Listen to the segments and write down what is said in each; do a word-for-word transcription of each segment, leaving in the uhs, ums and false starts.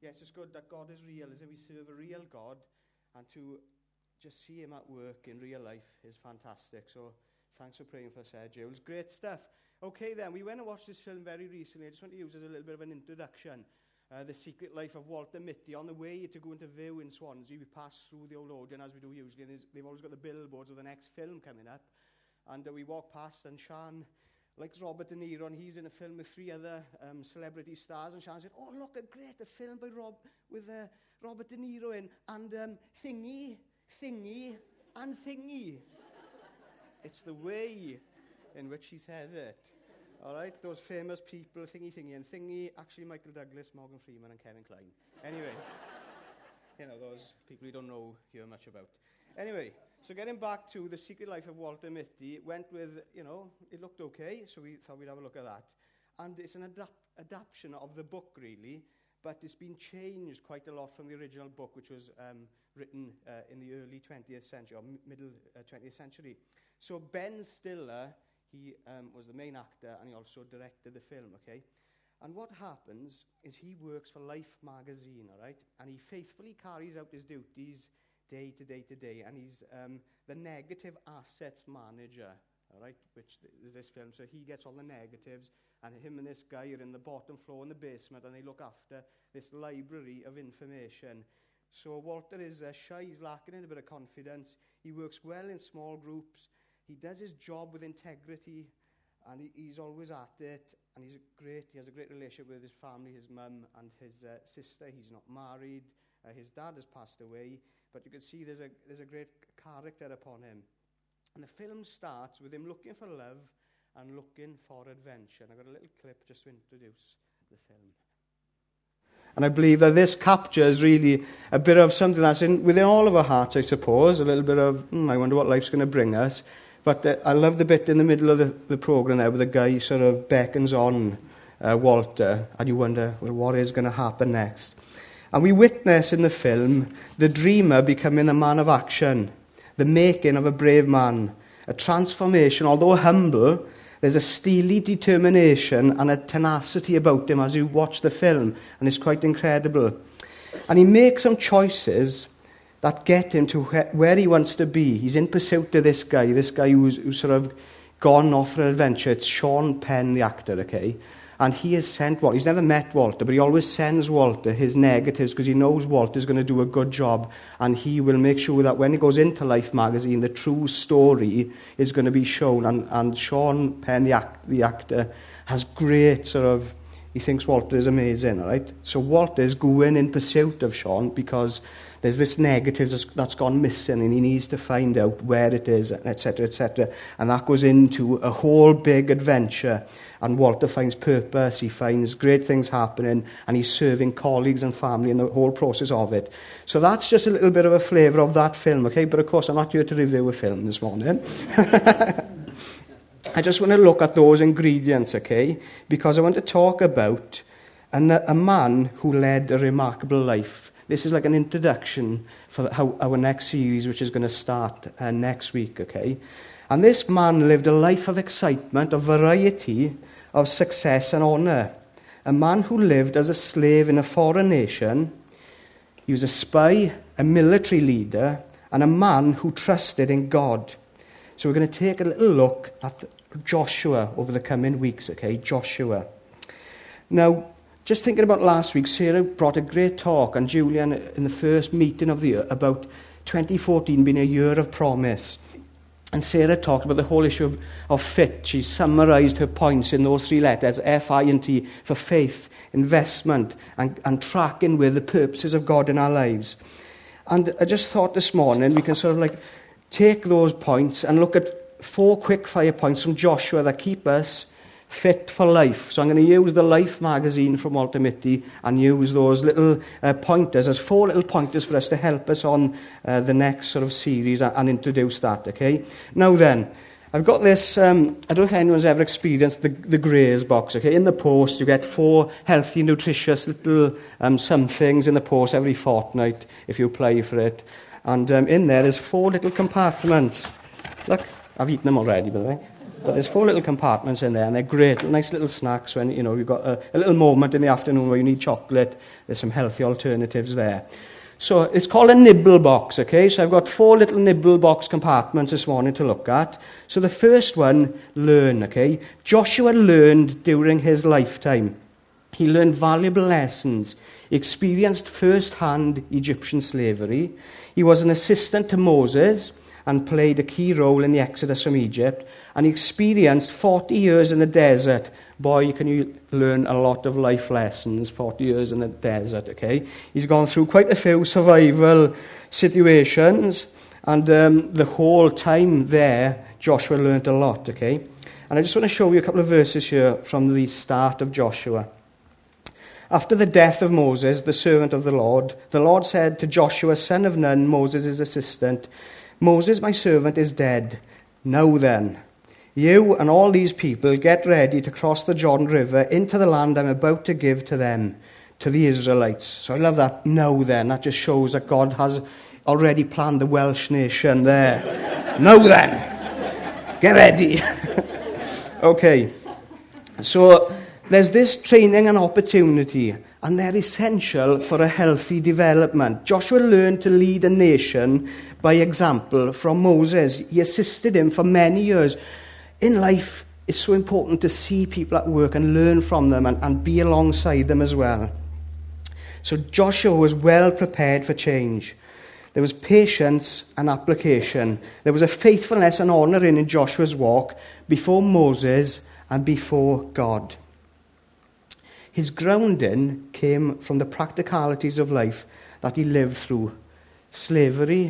yes, it's good that God is real, as if we serve a real God, and to just see him at work in real life is fantastic. So thanks for praying for us, Sergio. It was great stuff. Okay then, we went and watched this film very recently. I just want to use it as a little bit of an introduction. Uh, The Secret Life of Walter Mitty. On the way to go into View in Swansea, we passed through the old Odeon, as we do usually, and they've always got the billboards of the next film coming up. And uh, we walked past, and Sean likes Robert De Niro, and he's in a film with three other um, celebrity stars. And Sean said, "Oh, look, a great a film by Rob with uh, Robert De Niro in, and um, Thingy, Thingy, and Thingy." It's the way in which he says it. All right, those famous people, Thingy, Thingy, and Thingy, actually Michael Douglas, Morgan Freeman, and Kevin Kline. Anyway, you know, those people you don't know hear much about. Anyway, so getting back to The Secret Life of Walter Mitty, it went with, you know, it looked okay, so we thought we'd have a look at that. And it's an adapt- adaptation of the book, really, but it's been changed quite a lot from the original book, which was um, written uh, in the early twentieth century, or m- middle uh, twentieth century. So Ben Stiller, he um, was the main actor, and he also directed the film, okay? And what happens is he works for Life magazine, all right? And he faithfully carries out his duties day to day to day, and he's um, the negative assets manager, all right, which th- is this film. So he gets all the negatives, and him and this guy are in the bottom floor in the basement, and they look after this library of information. So Walter is uh, shy, he's lacking in a bit of confidence. He works well in small groups. He does his job with integrity, and he, he's always at it, and he's a great, he has a great relationship with his family, his mum and his uh, sister. He's not married. Uh, his dad has passed away, but you can see there's a, there's a great character upon him. And the film starts with him looking for love and looking for adventure. And I've got a little clip just to introduce the film. And I believe that this captures really a bit of something that's in within all of our hearts, I suppose, a little bit of, hmm, I wonder what life's going to bring us. But uh, I love the bit in the middle of the, the programme there where the guy sort of beckons on uh, Walter, and you wonder, well, what is going to happen next? And we witness in the film the dreamer becoming a man of action, the making of a brave man, a transformation, although humble. There's a steely determination and a tenacity about him as you watch the film, and it's quite incredible. And he makes some choices that get him to where he wants to be. He's in pursuit of this guy, this guy who's, who's sort of gone off for an adventure. It's Sean Penn, the actor, okay? And he has sent Walter. He's never met Walter, but he always sends Walter his negatives because he knows Walter's going to do a good job, and he will make sure that when he goes into Life magazine, the true story is going to be shown. And, and Sean Penn, the, act, the actor, has great sort of, he thinks Walter is amazing, all right? So Walter is going in pursuit of Sean because there's this negative that's, that's gone missing, and he needs to find out where it is, et cetera, et cetera. And that goes into a whole big adventure. And Walter finds purpose, he finds great things happening, and he's serving colleagues and family in the whole process of it. So that's just a little bit of a flavour of that film, okay? But of course, I'm not here to review a film this morning. I just want to look at those ingredients, okay? Because I want to talk about an, a man who led a remarkable life. This is like an introduction for how, our next series, which is going to start uh, next week, okay? And this man lived a life of excitement, of variety, of success and honour. A man who lived as a slave in a foreign nation. He was a spy, a military leader, and a man who trusted in God. So we're going to take a little look at Joshua over the coming weeks, okay? Joshua. Now, just thinking about last week, Sarah brought a great talk, and Julian in the first meeting of the year, about twenty fourteen being a year of promise. And Sarah talked about the whole issue of, of fit. She summarised her points in those three letters, F I and T, for faith, investment, and, and tracking with the purposes of God in our lives. And I just thought this morning we can sort of like take those points and look at four quick fire points from Joshua that keep us fit for life. So I'm going to use the Life magazine from Walter Mitty and use those little uh, pointers as four little pointers for us to help us on uh, the next sort of series and, and introduce that, okay? Now then, I've got this, um, I don't know if anyone's ever experienced the, the Graze box, okay? In the post, you get four healthy, nutritious little um, somethings in the post every fortnight if you apply for it. And um, in there, there's four little compartments. Look, I've eaten them already, by the way. But there's four little compartments in there, and they're great, nice little snacks when, you know, you've got a, a little moment in the afternoon where you need chocolate. There's some healthy alternatives there. So it's called a nibble box, okay? So I've got four little nibble box compartments this morning to look at. So the first one, learn, okay? Joshua learned during his lifetime. He learned valuable lessons. He experienced first-hand Egyptian slavery. He was an assistant to Moses and played a key role in the exodus from Egypt. And he experienced forty years in the desert. Boy, can you learn a lot of life lessons, forty years in the desert, okay? He's gone through quite a few survival situations, and um, the whole time there, Joshua learned a lot, okay? And I just want to show you a couple of verses here from the start of Joshua. After the death of Moses, the servant of the Lord, the Lord said to Joshua, son of Nun, Moses' assistant, Moses, my servant, is dead. Now then, you and all these people get ready to cross the Jordan River into the land I'm about to give to them, to the Israelites. So I love that. Now then, that just shows that God has already planned the Welsh nation there. Now then, get ready. Okay, so there's this training and opportunity, and they're essential for a healthy development. Joshua learned to lead a nation by example from Moses. He assisted him for many years. In life, it's so important to see people at work and learn from them and, and be alongside them as well. So Joshua was well prepared for change. There was patience and application. There was a faithfulness and honouring in Joshua's walk before Moses and before God. His grounding came from the practicalities of life that he lived through. Slavery,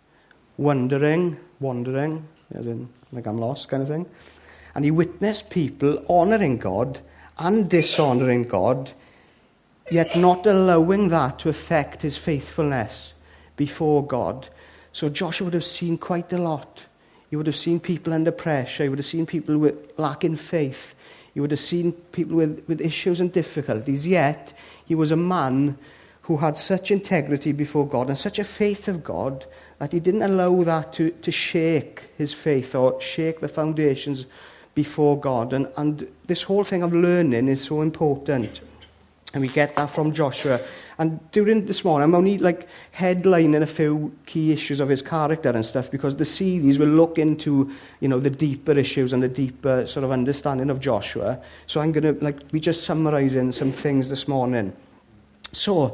wandering, wandering, as in, like I'm lost kind of thing. And he witnessed people honouring God and dishonouring God, yet not allowing that to affect his faithfulness before God. So Joshua would have seen quite a lot. He would have seen people under pressure. He would have seen people with lacking faith. He would have seen people with, with issues and difficulties. Yet he was a man who had such integrity before God and such a faith of God that he didn't allow that to, to shake his faith or shake the foundations before God. And, and this whole thing of learning is so important. And we get that from Joshua. And during this morning, I'm only like headlining a few key issues of his character and stuff, because the series will look into, you know, the deeper issues and the deeper sort of understanding of Joshua. So I'm going to like be just summarising some things this morning. So,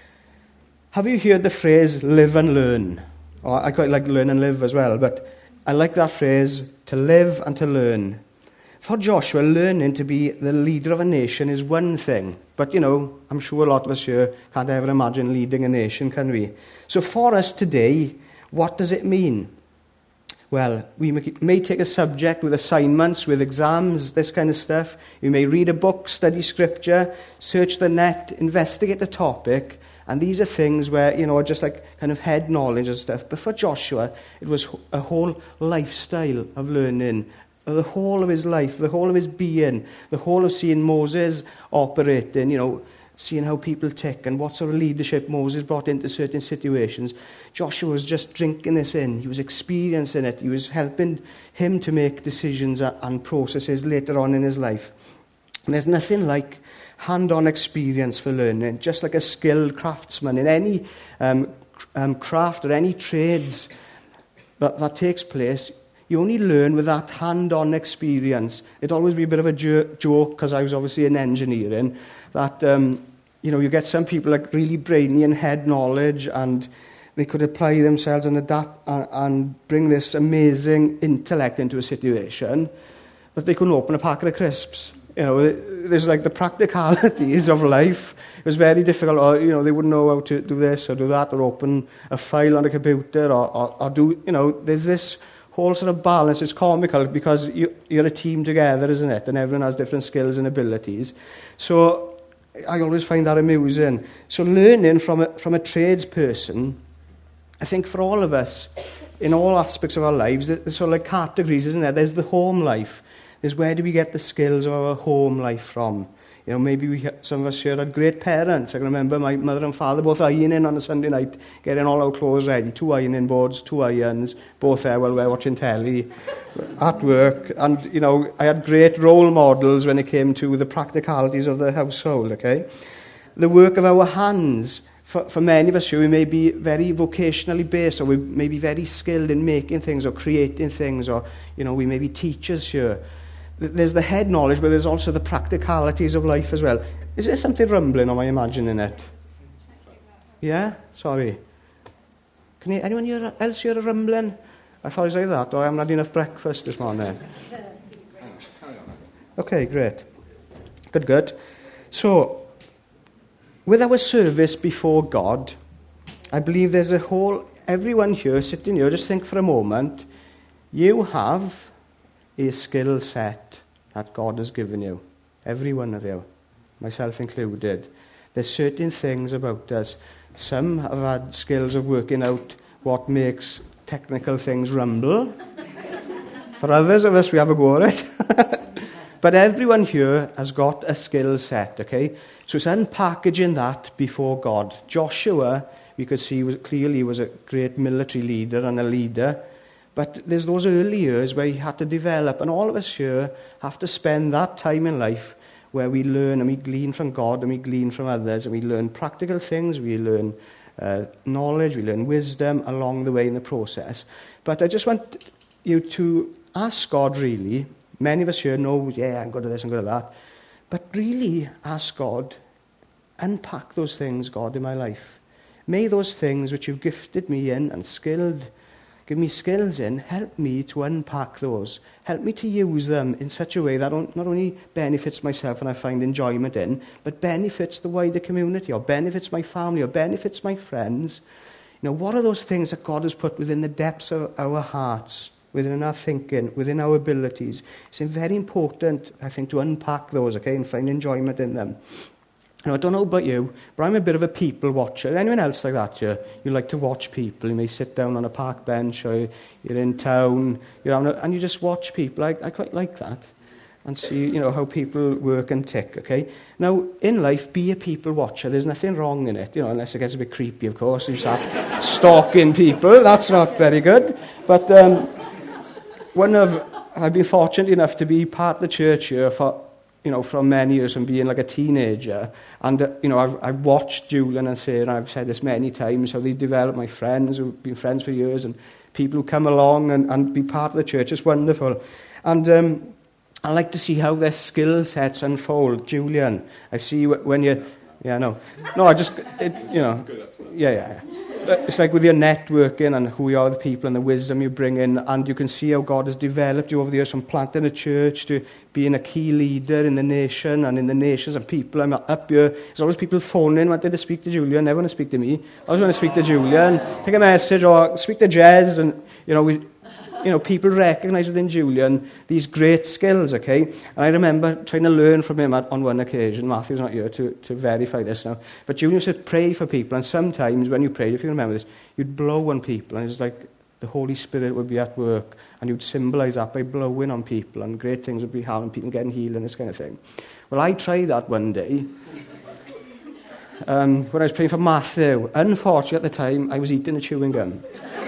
have you heard the phrase live and learn? Or I quite like learn and live as well, but I like that phrase, to live and to learn. For Joshua, learning to be the leader of a nation is one thing. But, you know, I'm sure a lot of us here can't ever imagine leading a nation, can we? So for us today, what does it mean? Well, we may take a subject with assignments, with exams, this kind of stuff. We may read a book, study scripture, search the net, investigate a topic. And these are things where, you know, are just like kind of head knowledge and stuff. But for Joshua, it was a whole lifestyle of learning. The whole of his life, the whole of his being, the whole of seeing Moses operating, you know, seeing how people tick and what sort of leadership Moses brought into certain situations. Joshua was just drinking this in. He was experiencing it. He was helping him to make decisions and processes later on in his life. And there's nothing like hand-on experience for learning, just like a skilled craftsman in any um, um, craft or any trades that, that takes place. You only learn with that hand-on experience. It'd always be a bit of a jo- joke, because I was obviously in engineering, that, um, you know, you get some people like really brainy and head knowledge, and they could apply themselves and adapt and, and bring this amazing intellect into a situation, but they couldn't open a packet of crisps. You know, there's like the practicalities of life. It was very difficult, or, you know, they wouldn't know how to do this or do that, or open a file on a computer, or, or, or do, you know, there's this whole sort of balance. It's comical because you, you're a team together, isn't it? And everyone has different skills and abilities. So I always find that amusing. So learning from a, from a tradesperson, I think for all of us, in all aspects of our lives, there's sort of like categories, isn't there? There's the home life. There's where do we get the skills of our home life from? You know, maybe we, some of us here had great parents. I can remember my mother and father both ironing on a Sunday night, getting all our clothes ready. Two ironing boards, two irons, both there while we were watching telly, at work. And, you know, I had great role models when it came to the practicalities of the household, okay? The work of our hands. For, for many of us here, we may be very vocationally based, or we may be very skilled in making things or creating things, or, you know, we may be teachers here. There's the head knowledge, but there's also the practicalities of life as well. Is there something rumbling, or am I imagining it? Yeah? Sorry. Can you, anyone hear, else hear a rumbling? I thought it was like that, or I haven't had enough breakfast this morning. Okay, great. Good, good. So, with our service before God, I believe there's a whole, everyone here, sitting here, just think for a moment, you have a skill set that God has given you. Every one of you, myself included. There's certain things about us. Some have had skills of working out what makes technical things rumble. For others of us, we have a go at it. But everyone here has got a skill set, okay? So it's unpackaging that before God. Joshua, we could see was, clearly was a great military leader and a leader. But there's those early years where he had to develop, and all of us here have to spend that time in life where we learn and we glean from God and we glean from others, and we learn practical things, we learn uh, knowledge, we learn wisdom along the way in the process. But I just want you to ask God, really. Many of us here know, yeah, I'm good at this, I'm good at that. But really ask God, unpack those things, God, in my life. May those things which you've gifted me in and skilled Give me skills in, help me to unpack those. Help me to use them in such a way that not only benefits myself and I find enjoyment in, but benefits the wider community, or benefits my family, or benefits my friends. You know, what are those things that God has put within the depths of our hearts, within our thinking, within our abilities? It's very important, I think, to unpack those, okay, and find enjoyment in them. Now, I don't know about you, but I'm a bit of a people watcher. Anyone else like that here? You like to watch people. You may sit down on a park bench, or you're in town, you're on a, and you just watch people. I, I quite like that. And see, you know, how people work and tick, okay? Now, in life, be a people watcher. There's nothing wrong in it, you know, unless it gets a bit creepy, of course. You start stalking people. That's not very good. But um, one of, I've been fortunate enough to be part of the church here for, you know, from many years, from being like a teenager. And, uh, you know, I've, I've watched Julian and Sarah, I've said this many times, how they developed my friends who've been friends for years, and people who come along and, and be part of the church. It's wonderful. And um, I like to see how their skill sets unfold. Julian, I see when you... Yeah, no. No, I just, it, you know... Yeah, yeah, yeah. It's like with your networking and who you are, the people and the wisdom you bring in, and you can see how God has developed you over the years, from planting a church to being a key leader in the nation and in the nations and people. I'm up here. There's always people phoning, wanting to speak to Julian, never want to speak to me. I always want to speak to Julian, take a message, or speak to Jez, and, you know, we... You know, people recognise within Julian these great skills, okay? And I remember trying to learn from him on one occasion. Matthew's not here to, to verify this now. But Julian said, pray for people. And sometimes when you prayed, if you remember this, you'd blow on people. And it's like the Holy Spirit would be at work. And you'd symbolise that by blowing on people. And great things would be happening, people getting healed and this kind of thing. Well, I tried that one day. Um, when I was praying for Matthew. Unfortunately, at the time, I was eating a chewing gum.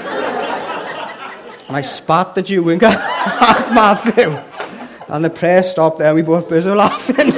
And I spat the chewing gum at Matthew. And the prayer stopped there, and we both burst out laughing.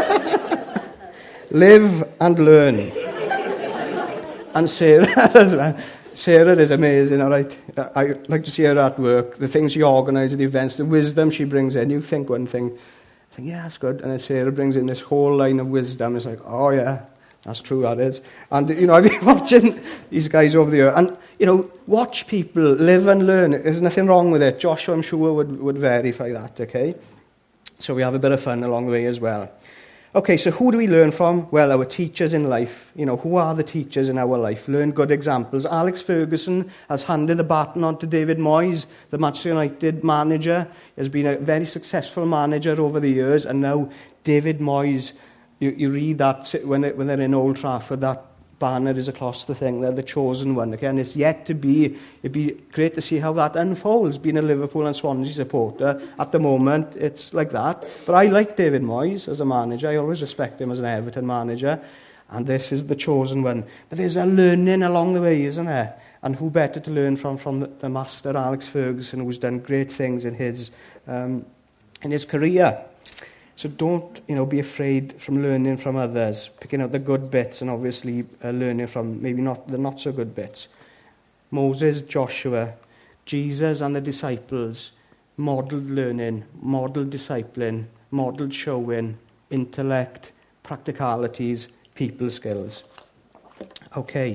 Live and learn. And Sarah as well. Sarah is amazing, all right? I like to see her at work. The things she organises, the events, the wisdom she brings in. You think one thing, I think, yeah, that's good. And then Sarah brings in this whole line of wisdom. It's like, oh, yeah, that's true, that is. And, you know, I've been watching these guys over the year. And, you know, watch people, live and learn. There's nothing wrong with it. Joshua, I'm sure, would, would verify that, okay? So we have a bit of fun along the way as well. Okay, so who do we learn from? Well, our teachers in life. You know, who are the teachers in our life? Learn good examples. Alex Ferguson has handed the baton on to David Moyes, the Manchester United manager. He has been a very successful manager over the years, and now David Moyes, you, you read that when, it, when they're in Old Trafford, that banner is across the thing. They're the chosen one. Okay? And it's yet to be, it'd be great to see how that unfolds, being a Liverpool and Swansea supporter. At the moment, it's like that. But I like David Moyes as a manager. I always respect him as an Everton manager. And this is the chosen one. But there's a learning along the way, isn't there? And who better to learn from from the, the master, Alex Ferguson, who's done great things in his um, in his career. So don't, you know, be afraid from learning from others, picking out the good bits and obviously uh, learning from maybe not the not so good bits. Moses, Joshua, Jesus and the disciples modelled learning, modelled discipline, modelled showing, intellect, practicalities, people skills. Okay.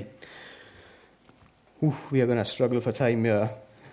Ooh, we are going to struggle for time here.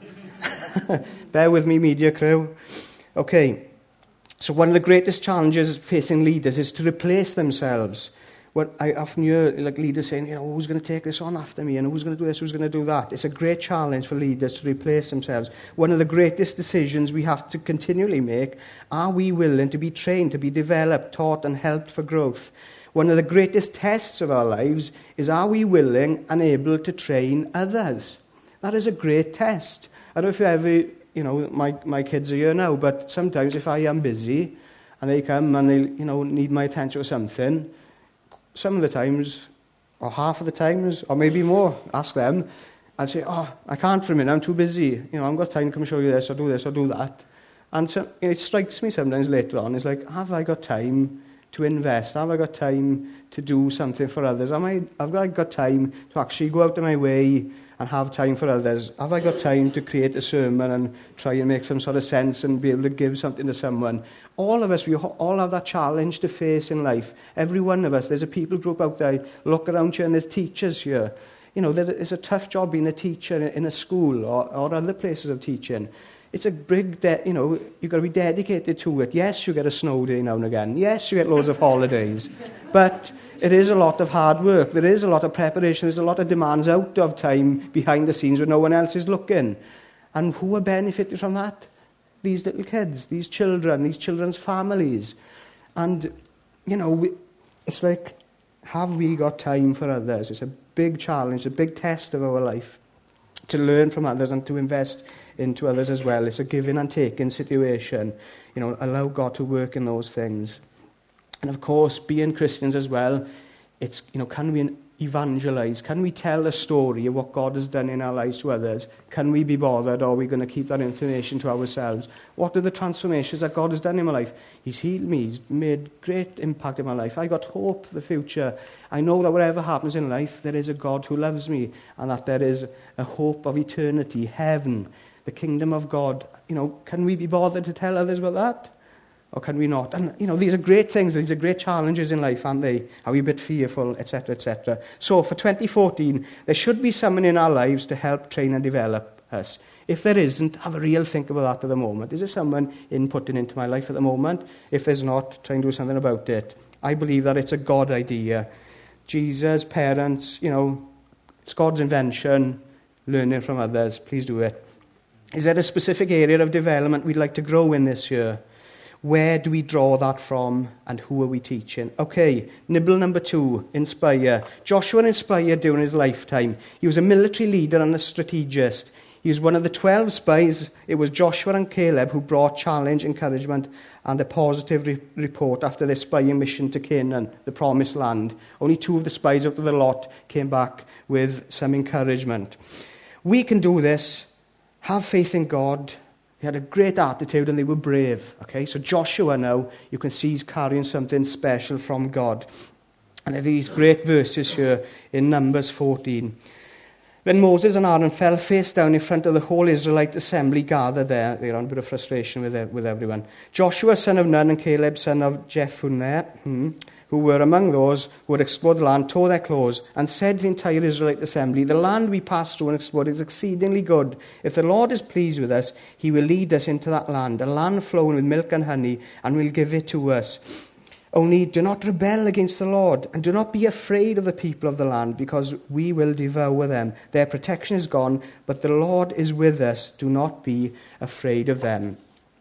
Bear with me, media crew. Okay. So one of the greatest challenges facing leaders is to replace themselves. What I often hear like leaders saying, you know, who's going to take this on after me? And who's going to do this? Who's going to do that? It's a great challenge for leaders to replace themselves. One of the greatest decisions we have to continually make, are we willing to be trained, to be developed, taught and helped for growth? One of the greatest tests of our lives is, are we willing and able to train others? That is a great test. I don't know if you ever, you know, my, my kids are here now, but sometimes if I am busy and they come and they, you know, need my attention or something, some of the times, or half of the times, or maybe more, ask them, I'll say, oh, I can't for a minute, I'm too busy. You know, I haven't got time to come show you this or do this or do that. And so, it strikes me sometimes later on, it's like, have I got time to invest? Have I got time to do something for others? Am I, have I got time to actually go out of my way and have time for others? Have I got time to create a sermon and try and make some sort of sense and be able to give something to someone? All of us, we all have that challenge to face in life. Every one of us. There's a people group out there. Look around you and there's teachers here. You know, there is a tough job being a teacher in a school or, or other places of teaching. It's a big, de- you know, you've got to be dedicated to it. Yes, you get a snow day now and again. Yes, you get loads of holidays. But it is a lot of hard work. There is a lot of preparation. There's a lot of demands out of time behind the scenes when no one else is looking. And who are benefiting from that? These little kids, these children, these children's families. And, you know, we, it's like, have we got time for others? It's a big challenge, a big test of our life to learn from others and to invest into others as well. It's a giving and taking situation. You know, allow God to work in those things. And of course, being Christians as well, it's, you know, can we evangelize? Can we tell a story of what God has done in our lives to others? Can we be bothered, or are we going to keep that information to ourselves? What are the transformations that God has done in my life? He's healed me. He's made great impact in my life. I got hope for the future. I know that whatever happens in life, there is a God who loves me, and that there is a hope of eternity, heaven, the kingdom of God. You know, can we be bothered to tell others about that? Or can we not? And, you know, these are great things. These are great challenges in life, aren't they? Are we a bit fearful, et cetera, et cetera? So for twenty fourteen, there should be someone in our lives to help train and develop us. If there isn't, have a real think about that at the moment. Is there someone inputting into my life at the moment? If there's not, try and do something about it. I believe that it's a God idea. Jesus, parents, you know, it's God's invention, learning from others. Please do it. Is there a specific area of development we'd like to grow in this year? Where do we draw that from, and who are we teaching? Okay, nibble number two, inspire. Joshua inspired during his lifetime. He was a military leader and a strategist. He was one of the twelve spies. It was Joshua and Caleb who brought challenge, encouragement, and a positive re- report after their spying mission to Canaan, the promised land. Only two of the spies out of the lot came back with some encouragement. We can do this. Have faith in God. They had a great attitude and they were brave. Okay, so Joshua now, you can see he's carrying something special from God. And there are these great verses here in Numbers fourteen. Then Moses and Aaron fell face down in front of the whole Israelite assembly gathered there. They're on a bit of frustration with, with everyone. Joshua, son of Nun, and Caleb, son of Jephunneh, hmm, who were among those who had explored the land, tore their clothes and said to the entire Israelite assembly, the land we passed through and explored is exceedingly good. If the Lord is pleased with us, he will lead us into that land, a land flowing with milk and honey, and will give it to us. Only do not rebel against the Lord, and do not be afraid of the people of the land, because we will devour them. Their protection is gone, but the Lord is with us. Do not be afraid of them.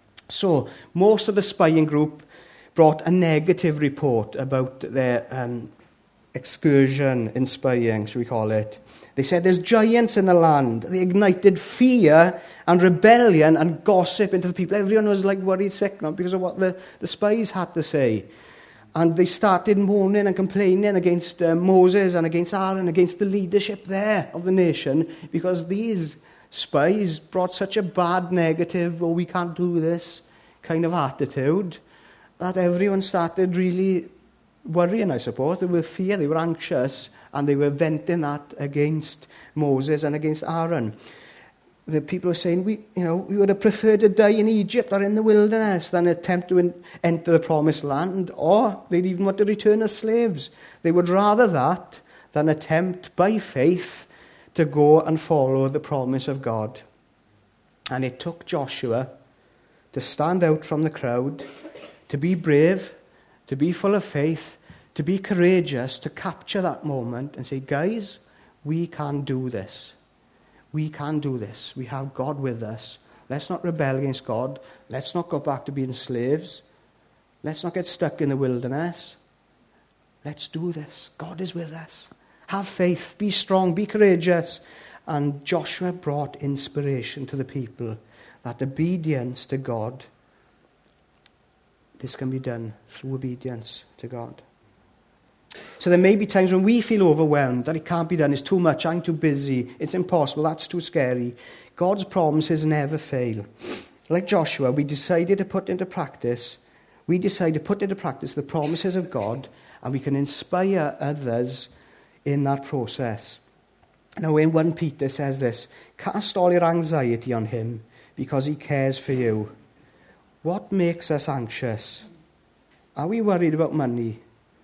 So, most of the spying group brought a negative report about their um, excursion in spying, shall we call it. They said there's giants in the land. They ignited fear and rebellion and gossip into the people. Everyone was like worried sick now because of what the, the spies had to say. And they started moaning and complaining against uh, Moses and against Aaron, against the leadership there of the nation, because these spies brought such a bad, negative, oh, we can't do this kind of attitude, that everyone started really worrying, I suppose. They were fear, they were anxious, and they were venting that against Moses and against Aaron. The people were saying, we, you know, we would have preferred to die in Egypt or in the wilderness than attempt to in, enter the promised land, or they'd even want to return as slaves. They would rather that than attempt by faith to go and follow the promise of God. And it took Joshua to stand out from the crowd, to be brave, to be full of faith, to be courageous, to capture that moment and say, guys, we can do this. We can do this. We have God with us. Let's not rebel against God. Let's not go back to being slaves. Let's not get stuck in the wilderness. Let's do this. God is with us. Have faith. Be strong. Be courageous. And Joshua brought inspiration to the people that obedience to God, this can be done through obedience to God. So there may be times when we feel overwhelmed, that it can't be done, it's too much, I'm too busy, it's impossible, that's too scary. God's promises never fail. Like Joshua, we decided to put into practice, we decided to put into practice the promises of God, and we can inspire others in that process. Now in First Peter says this, cast all your anxiety on him, because he cares for you. What makes us anxious? Are we worried about money?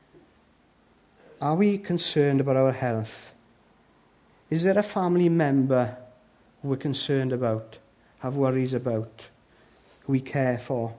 Are we concerned about our health? Is there a family member who we're concerned about, have worries about, who we care for?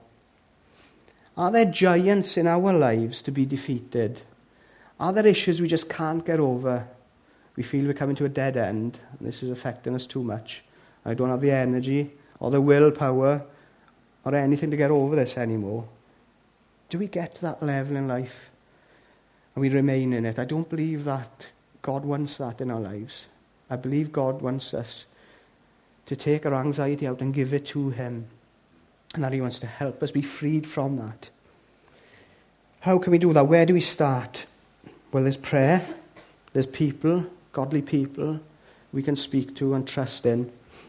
Are there giants in our lives to be defeated? Are there issues we just can't get over? We feel we're coming to a dead end, and this is affecting us too much. I don't have the energy or the willpower or anything to get over this anymore. Do we get to that level in life? And we remain in it? I don't believe that God wants that in our lives. I believe God wants us to take our anxiety out and give it to him, and that he wants to help us be freed from that. How can we do that? Where do we start? Well, there's prayer, there's people, godly people we can speak to and trust in,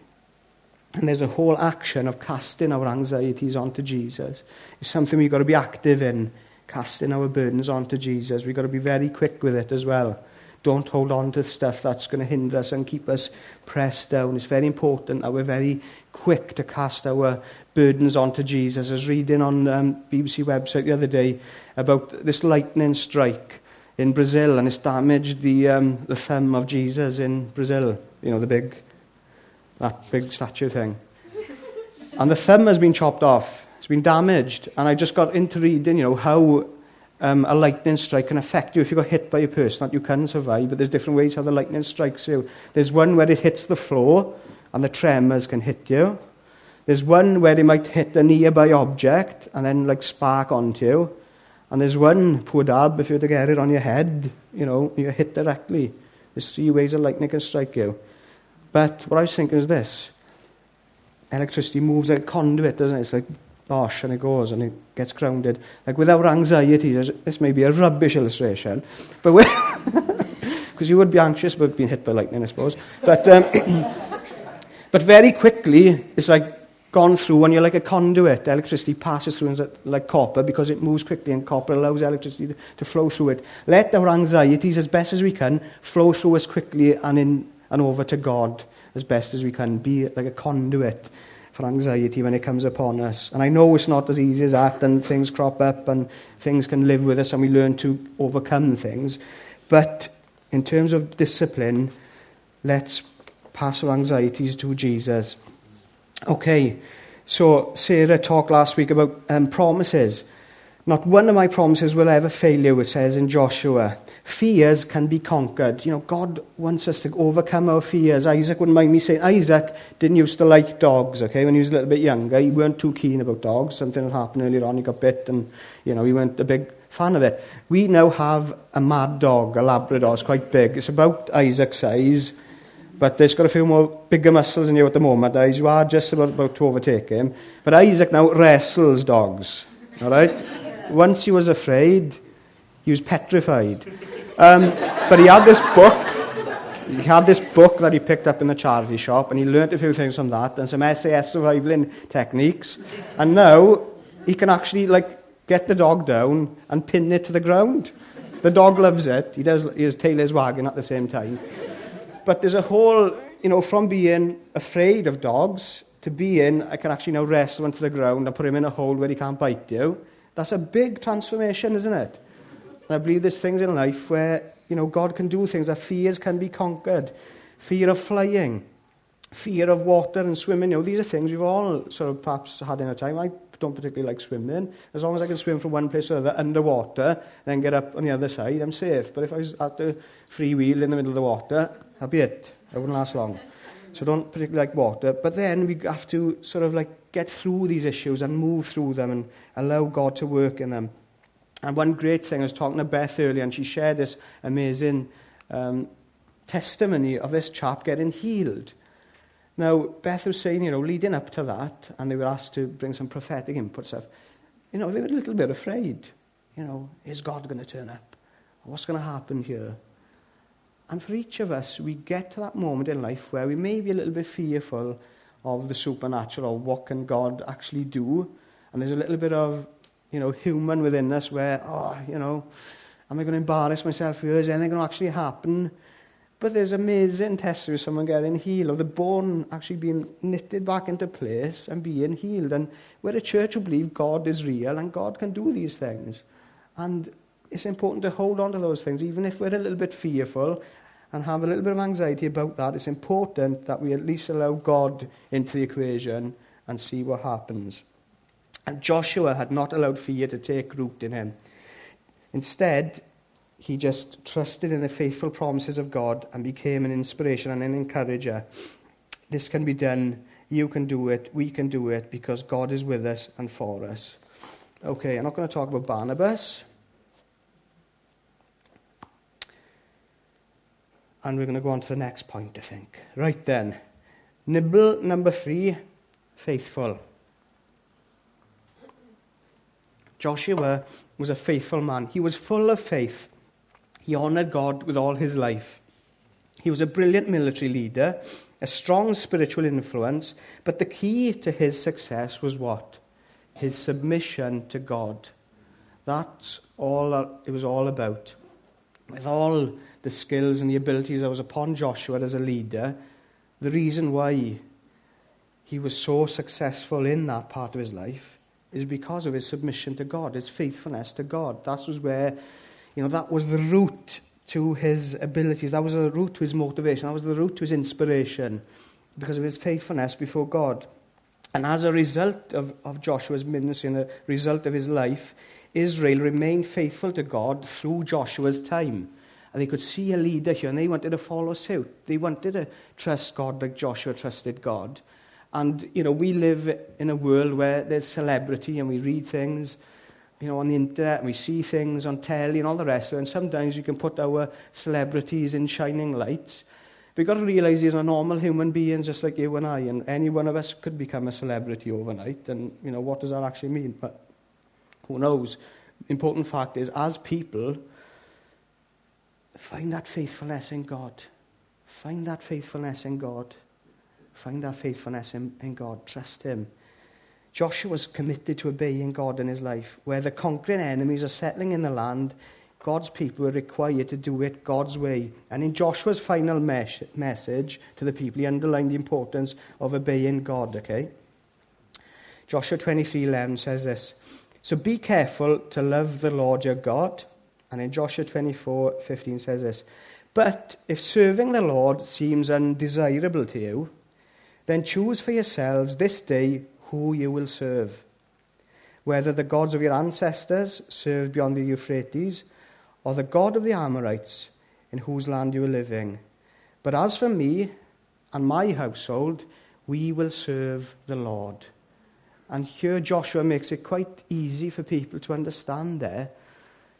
and there's a whole action of casting our anxieties onto Jesus. It's something we've got to be active in, casting our burdens onto Jesus. We've got to be very quick with it as well. Don't hold on to stuff that's going to hinder us and keep us pressed down. It's very important that we're very quick to cast our burdens onto Jesus. I was reading on um, B B C website the other day about this lightning strike in Brazil, and it's damaged the um, the thumb of Jesus in Brazil. You know, the big, that big statue thing. And the thumb has been chopped off. It's been damaged. And I just got into reading, you know, how um, a lightning strike can affect you if you got hit by a person that you can survive. But there's different ways how the lightning strikes you. There's one where it hits the floor and the tremors can hit you. There's one where it might hit a nearby object and then like spark onto you. And there's one, poor dab, if you were to get it on your head, you know, you're hit directly. There's three ways a lightning can strike you. But what I was thinking is this. Electricity moves like a conduit, doesn't it? It's like bosh, and it goes, and it gets grounded. Like without anxiety, this may be a rubbish illustration, but because you would be anxious about being hit by lightning, I suppose. But um, but very quickly, it's like gone through, and you're like a conduit. Electricity passes through like copper because it moves quickly, and copper allows electricity to, to flow through it. Let our anxieties, as best as we can, flow through us quickly and in and over to God as best as we can. Be like a conduit for anxiety when it comes upon us. And I know it's not as easy as that, and things crop up and things can live with us and we learn to overcome things. But in terms of discipline, let's pass our anxieties to Jesus. Okay, so Sarah talked last week about um, promises. Not one of my promises will ever fail you, it says in Joshua. Fears can be conquered. You know, God wants us to overcome our fears. Isaac wouldn't mind me saying, Isaac didn't used to like dogs, okay? When he was a little bit younger, he weren't too keen about dogs. Something had happened earlier on, he got bit, and, you know, he weren't a big fan of it. We now have a mad dog, a Labrador. It's quite big. It's about Isaac's size, but it's got a few more bigger muscles than you at the moment. Isaac, you are just about, about to overtake him. But Isaac now wrestles dogs, all right? Once he was afraid, he was petrified. Um, but he had this book. He had this book that he picked up in the charity shop, and he learnt a few things from that, and some S A S surviving techniques. And now he can actually, like, get the dog down and pin it to the ground. The dog loves it. He does. His tail is wagging at the same time. But there's a whole, you know, from being afraid of dogs to being, I can actually now wrestle him to the ground and put him in a hole where he can't bite you. That's a big transformation, isn't it? And I believe there's things in life where, you know, God can do things, that fears can be conquered. Fear of flying, fear of water and swimming. You know, these are things we've all sort of perhaps had in our time. I don't particularly like swimming. As long as I can swim from one place to another underwater, then get up on the other side, I'm safe. But if I was at the freewheel in the middle of the water, that'd be it. I wouldn't last long. So I don't particularly like water. But then we have to sort of like get through these issues and move through them and allow God to work in them. And one great thing, I was talking to Beth earlier, and she shared this amazing um, testimony of this chap getting healed. Now, Beth was saying, you know, leading up to that, and they were asked to bring some prophetic input stuff, you know, they were a little bit afraid. You know, is God going to turn up? What's going to happen here? And for each of us, we get to that moment in life where we may be a little bit fearful of the supernatural, or what can God actually do? And there's a little bit of, you know, human within us where, oh, you know, am I going to embarrass myself here? Is anything going to actually happen? But there's amazing testimony of someone getting healed, or the bone actually being knitted back into place and being healed. And we're a church who believe God is real and God can do these things. And it's important to hold on to those things, even if we're a little bit fearful and have a little bit of anxiety about that. It's important that we at least allow God into the equation and see what happens. And Joshua had not allowed fear to take root in him. Instead, he just trusted in the faithful promises of God and became an inspiration and an encourager. This can be done. You can do it. We can do it because God is with us and for us. Okay, I'm not going to talk about Barnabas. And we're going to go on to the next point, I think. Right then. Nibble number three, faithful. Joshua was a faithful man. He was full of faith. He honoured God with all his life. He was a brilliant military leader, a strong spiritual influence, but the key to his success was what? His submission to God. That's all it was all about. With all the skills and the abilities that was upon Joshua as a leader, the reason why he was so successful in that part of his life is because of his submission to God, his faithfulness to God. That was where, you know, that was the root to his abilities. That was the root to his motivation. That was the root to his inspiration, because of his faithfulness before God. And as a result of, of Joshua's ministry and a result of his life, Israel remained faithful to God through Joshua's time. And they could see a leader here, and they wanted to follow suit. They wanted to trust God like Joshua trusted God. And, you know, we live in a world where there's celebrity, and we read things, you know, on the internet, and we see things on telly and all the rest of it. And sometimes you can put our celebrities in shining lights. But you've got to realise these are normal human beings just like you and I, and any one of us could become a celebrity overnight. And, you know, what does that actually mean? But who knows? The important fact is, as people, find that faithfulness in God. Find that faithfulness in God. Find that faithfulness in, in God. Trust him. Joshua was committed to obeying God in his life. Where the conquering enemies are settling in the land, God's people were required to do it God's way. And in Joshua's final mes- message to the people, he underlined the importance of obeying God, okay? Joshua twenty-three eleven says this, "So be careful to love the Lord your God." And in Joshua twenty-four fifteen says this, "But if serving the Lord seems undesirable to you, then choose for yourselves this day who you will serve, whether the gods of your ancestors served beyond the Euphrates, or the God of the Amorites in whose land you are living. But as for me and my household, we will serve the Lord." And here Joshua makes it quite easy for people to understand there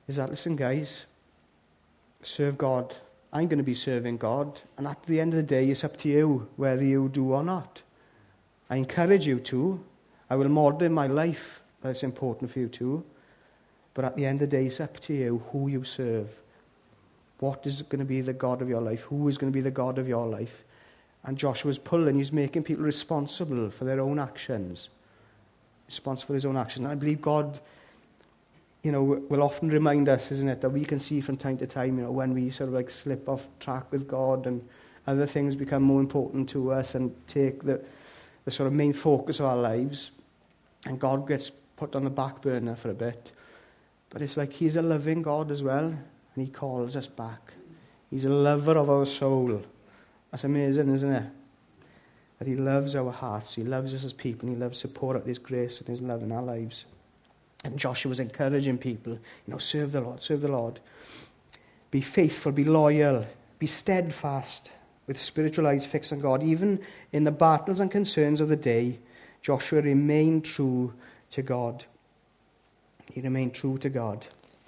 is that, listen, guys, serve God. I'm going to be serving God. And at the end of the day, it's up to you whether you do or not. I encourage you to. I will model in my life that it's important for you to. But at the end of the day, it's up to you who you serve. What is going to be the God of your life? Who is going to be the God of your life? And Joshua's pulling, he's making people responsible for their own actions. Responsible for his own actions. And I believe God, you know, will often remind us, isn't it, that we can see from time to time, you know, when we sort of like slip off track with God and other things become more important to us and take the, the sort of main focus of our lives. And God gets put on the back burner for a bit. But it's like he's a loving God as well. And he calls us back. He's a lover of our soul. That's amazing, isn't it? That he loves our hearts. He loves us as people. And he loves to pour out his grace and his love in our lives. And Joshua was encouraging people, you know, serve the Lord, serve the Lord. Be faithful, be loyal, be steadfast with spiritual eyes fixed on God. Even in the battles and concerns of the day, Joshua remained true to God. He remained true to God.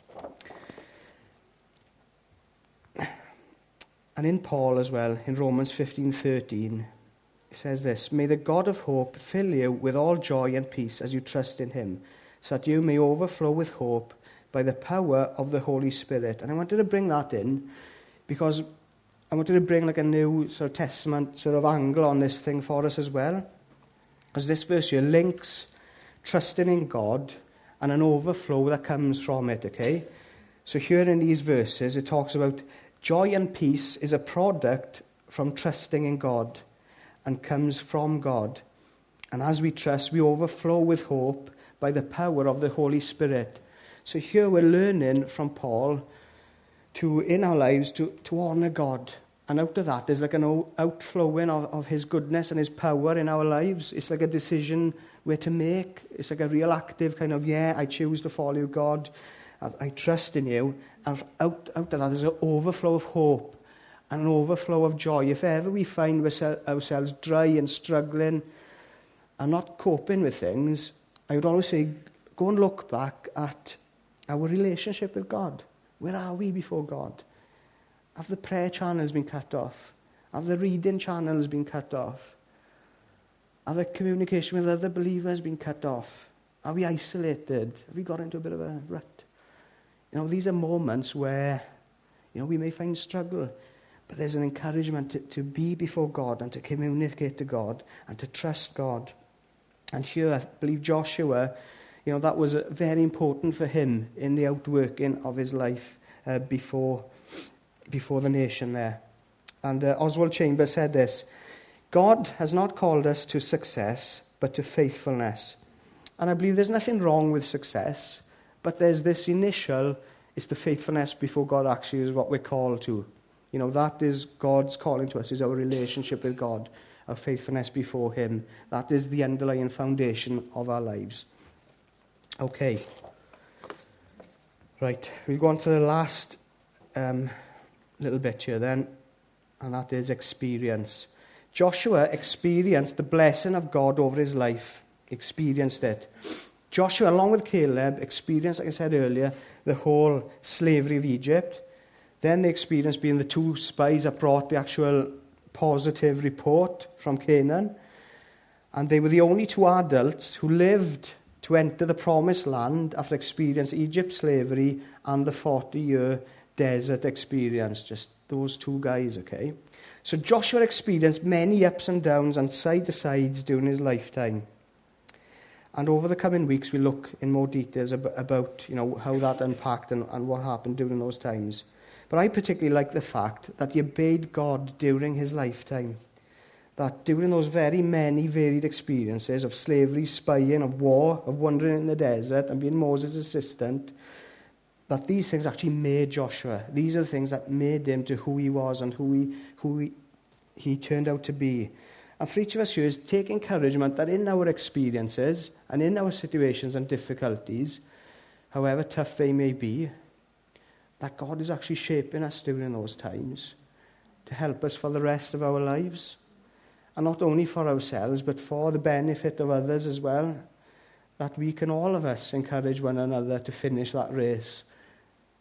And in Paul as well, in Romans fifteen thirteen, it says this, may the God of hope fill you with all joy and peace as you trust in him, so that you may overflow with hope by the power of the Holy Spirit. And I wanted to bring that in because I wanted to bring like a new sort of Testament sort of angle on this thing for us as well. Because this verse here links trusting in God and an overflow that comes from it, okay? So here in these verses, it talks about joy and peace is a product from trusting in God and comes from God. And as we trust, we overflow with hope by the power of the Holy Spirit. So here we're learning from Paul to, in our lives, to, to honor God. And out of that, there's like an outflowing of, of his goodness and his power in our lives. It's like a decision we're to make. It's like a real active kind of, yeah, I choose to follow you, God. I, I trust in you. And out, out of that, there's an overflow of hope and an overflow of joy. If ever we find ourselves dry and struggling and not coping with things, I would always say, go and look back at our relationship with God. Where are we before God? Have the prayer channels been cut off? Have the reading channels been cut off? Have the communication with other believers been cut off? Are we isolated? Have we got into a bit of a rut? You know, these are moments where, you know, we may find struggle, but there's an encouragement to, to be before God and to communicate to God and to trust God. And here, I believe Joshua, you know, that was very important for him in the outworking of his life uh, before, before the nation there. And uh, Oswald Chambers said this, God has not called us to success, but to faithfulness. And I believe there's nothing wrong with success, but there's this initial, it's the faithfulness before God actually is what we're called to. You know, that is God's calling to us, is our relationship with God, our faithfulness before him. That is the underlying foundation of our lives. Okay. Right, we'll go on to the last um, little bit here then, and that is experience. Joshua experienced the blessing of God over his life, experienced it. Joshua, along with Caleb, experienced, like I said earlier, the whole slavery of Egypt. Then they experienced being the two spies that brought the actual positive report from Canaan. And they were the only two adults who lived to enter the promised land after experiencing Egypt's slavery and the forty-year desert experience. Just those two guys, okay? So Joshua experienced many ups and downs and side-to-sides during his lifetime. And over the coming weeks, we'll look in more details ab- about, you know, how that unpacked and, and what happened during those times. But I particularly like the fact that he obeyed God during his lifetime. That during those very many varied experiences of slavery, spying, of war, of wandering in the desert and being Moses' assistant, that these things actually made Joshua. These are the things that made him to who he was and who he, who he, he turned out to be. And for each of us here is take encouragement that in our experiences and in our situations and difficulties, however tough they may be, that God is actually shaping us during those times to help us for the rest of our lives. And not only for ourselves, but for the benefit of others as well. That we can, all of us, encourage one another to finish that race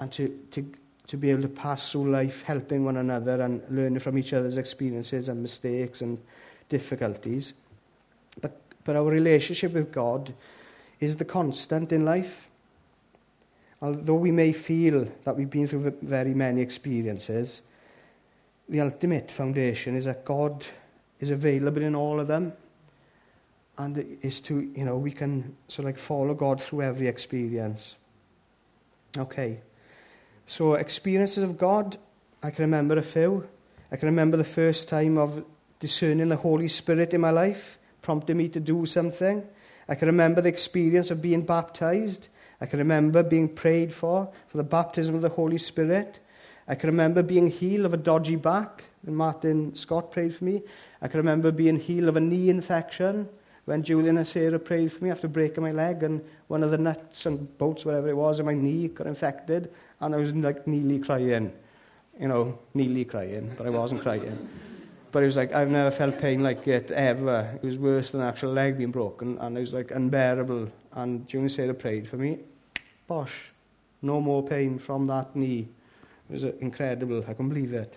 and to, to, to be able to pass through life helping one another and learning from each other's experiences and mistakes and difficulties. But, but our relationship with God is the constant in life. Although we may feel that we've been through very many experiences, the ultimate foundation is that God is available in all of them. And it is to, you know, we can sort of like follow God through every experience. Okay. So experiences of God, I can remember a few. I can remember the first time of discerning the Holy Spirit in my life, prompting me to do something. I can remember the experience of being baptized. I can remember being prayed for, for the baptism of the Holy Spirit. I can remember being healed of a dodgy back, and Martin Scott prayed for me. I can remember being healed of a knee infection when Julian and Sarah prayed for me after breaking my leg, and one of the nuts and bolts, whatever it was, in my knee got infected, and I was like nearly crying. You know, nearly crying, but I wasn't crying. But it was like, I've never felt pain like it ever. It was worse than the actual leg being broken, and it was like unbearable. And Julian and Sarah prayed for me. Bosh, no more pain from that knee. It was uh, incredible. I couldn't believe it.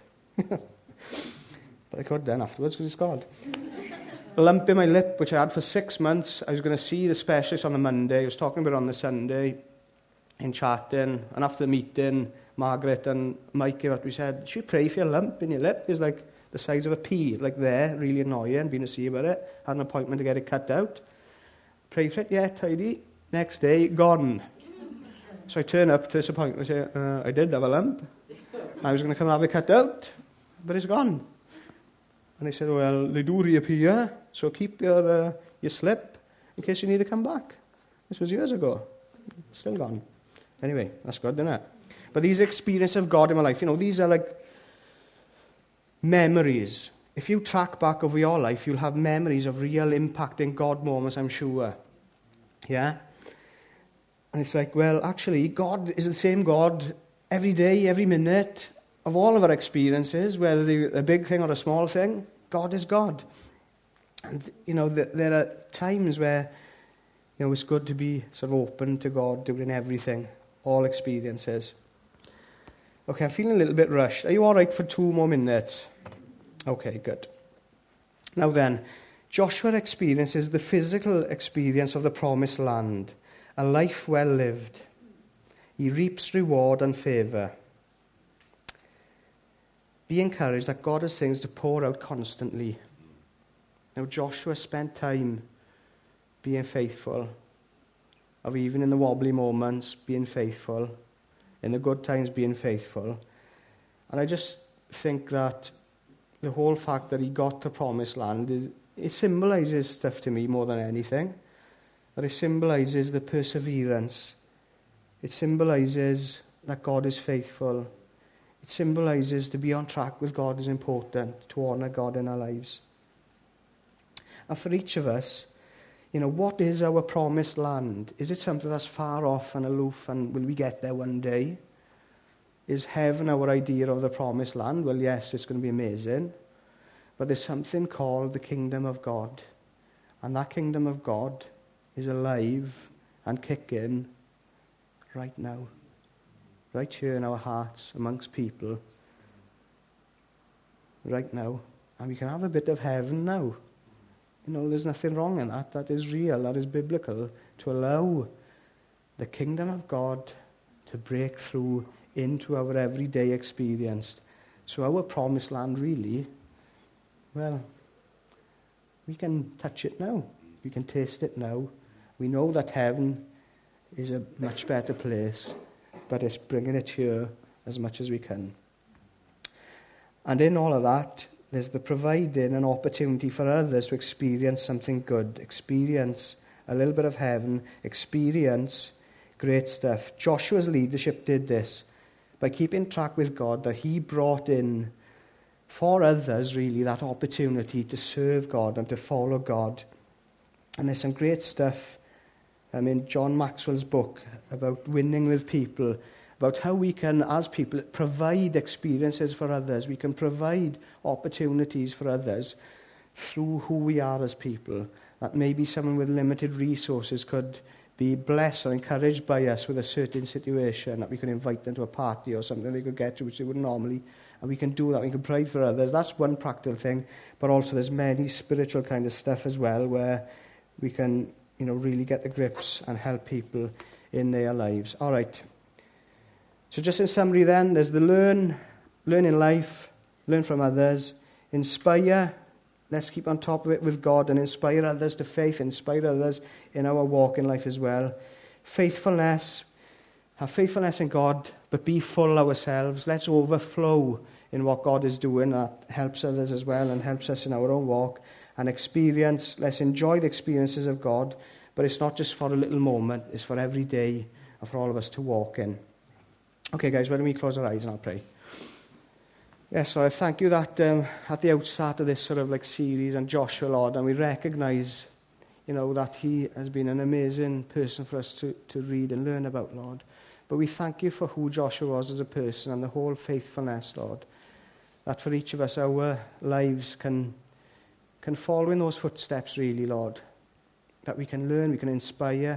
But I could then afterwards because it's God. A lump in my lip, which I had for six months. I was going to see the specialist on the Monday. I was talking about it on the Sunday in chatting. And after the meeting, Margaret and Mike came up to me and said, should we pray for your lump in your lip? It's like the size of a pea, like there, really annoying, been to see about it. Had an appointment to get it cut out. Prayed for it, yeah, tidy. Next day, gone. So I turn up to this appointment and say, uh, I did have a lump. I was going to come and have it cut out, but it's gone. And they said, well, they do reappear, so keep your, uh, your slip in case you need to come back. This was years ago. Still gone. Anyway, that's good, isn't it? But these experiences of God in my life, you know, these are like memories. If you track back over your life, you'll have memories of real impacting God moments, I'm sure. Yeah? And it's like, well, actually, God is the same God every day, every minute of all of our experiences, whether they're a big thing or a small thing. God is God. And, you know, th- there are times where, you know, it's good to be sort of open to God doing everything, all experiences. Okay, I'm feeling a little bit rushed. Are you all right for two more minutes? Okay, good. Now then, Joshua experiences the physical experience of the promised land, a life well lived. He reaps reward and favor. Be encouraged that God has things to pour out constantly. Now, Joshua spent time being faithful, of even in the wobbly moments, being faithful, in the good times, being faithful. And I just think that the whole fact that he got the promised land, is, it symbolizes stuff to me more than anything. That it symbolizes the perseverance. It symbolizes that God is faithful. It symbolizes to be on track with God is important, to honor God in our lives. And for each of us, you know, what is our promised land? Is it something that's far off and aloof, and will we get there one day? Is heaven our idea of the promised land? Well, yes, it's going to be amazing. But there's something called the kingdom of God. And that kingdom of God is alive and kicking right now. Right here in our hearts, amongst people. Right now. And we can have a bit of heaven now. You know, there's nothing wrong in that. That is real. That is biblical. To allow the kingdom of God to break through into our everyday experience. So our promised land really, well, we can touch it now. We can taste it now. We know that heaven is a much better place, but it's bringing it here as much as we can. And in all of that, there's the providing an opportunity for others to experience something good, experience a little bit of heaven, experience great stuff. Joshua's leadership did this by keeping track with God, that he brought in for others, really, that opportunity to serve God and to follow God. And there's some great stuff um, in John Maxwell's book about winning with people, about how we can, as people, provide experiences for others. We can provide opportunities for others through who we are as people. That maybe someone with limited resources could be blessed or encouraged by us with a certain situation, that we can invite them to a party or something they could get to which they wouldn't normally, and we can do that. We can pray for others. That's one practical thing, but also there's many spiritual kind of stuff as well where we can, you know, really get the grips and help people in their lives. All right. So just in summary then, there's the learn, learn in life, learn from others, inspire. Let's keep on top of it with God and inspire others to faith, inspire others in our walk in life as well. Faithfulness, have faithfulness in God, but be full ourselves. Let's overflow in what God is doing. That helps others as well and helps us in our own walk. And experience, let's enjoy the experiences of God, but it's not just for a little moment, it's for every day and for all of us to walk in. Okay, guys, why don't we close our eyes and I'll pray. Yes, so I thank you that um, at the outset of this sort of like series on Joshua, Lord, and we recognize, you know, that he has been an amazing person for us to, to read and learn about, Lord. But we thank you for who Joshua was as a person and the whole faithfulness, Lord, that for each of us, our lives can, can follow in those footsteps, really, Lord, that we can learn, we can inspire,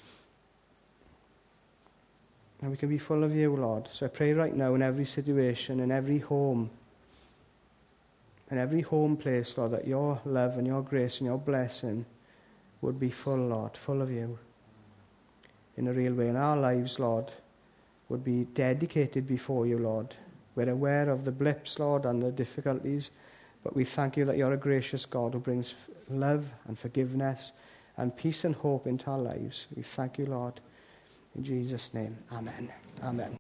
and we can be full of you, Lord. So I pray right now in every situation, in every home, in every home place, Lord, that your love and your grace and your blessing would be full, Lord, full of you in a real way. And our lives, Lord, would be dedicated before you, Lord. We're aware of the blips, Lord, and the difficulties, but we thank you that you're a gracious God who brings love and forgiveness and peace and hope into our lives. We thank you, Lord. In Jesus' name, amen. Amen.